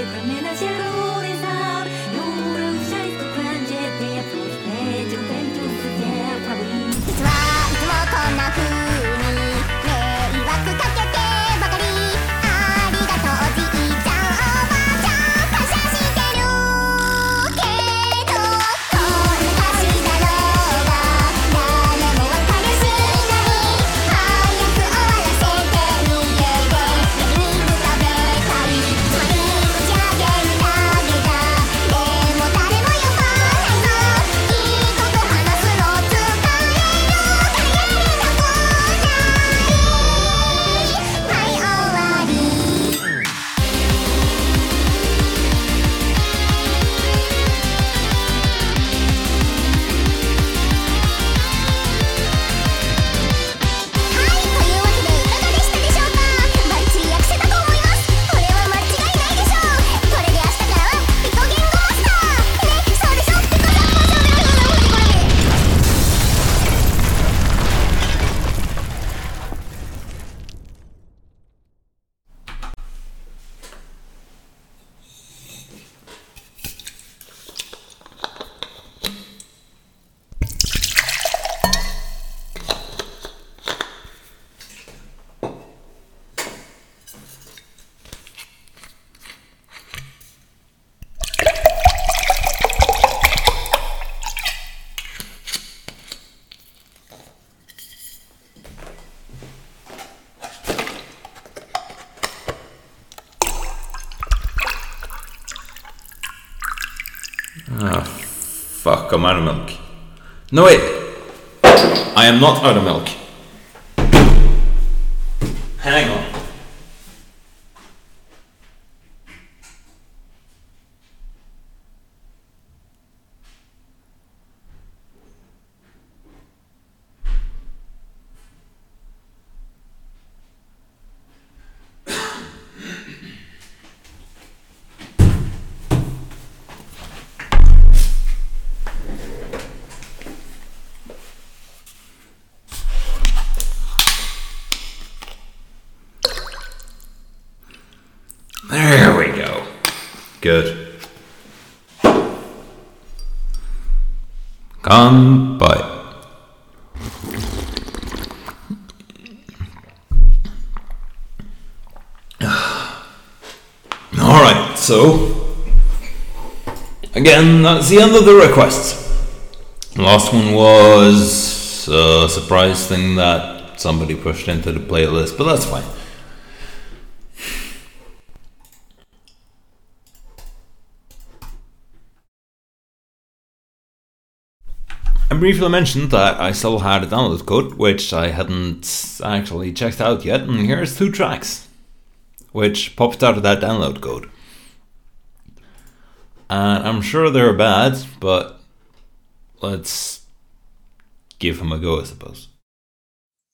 dit van mina kärlekar. Jorden kärlek och kvanjet, det är prostet och bentos och det är favorit. 実はいつもこんな風に迷惑かけてばかりありがとうじいちゃんおばあちゃん感謝してるけどこんな歌詞だろうが誰もわかるしない早く終わらせて逃げて焼肉食べたいつまり打ち上げるだけだでも誰も呼ばないぞいいこと話すの疲れる Ah, fuck, I'm out of milk. No, wait. I am not out of milk. Hang on. There we go. Good. Kanpai. Alright, so again, that's the end of the requests. Last one was a surprise thing that somebody pushed into the playlist, but that's fine. I briefly mentioned that I still had a download code, which I hadn't actually checked out yet, and here's 2 tracks, which popped out of that download code. And I'm sure they're bad, but let's give them a go, I suppose.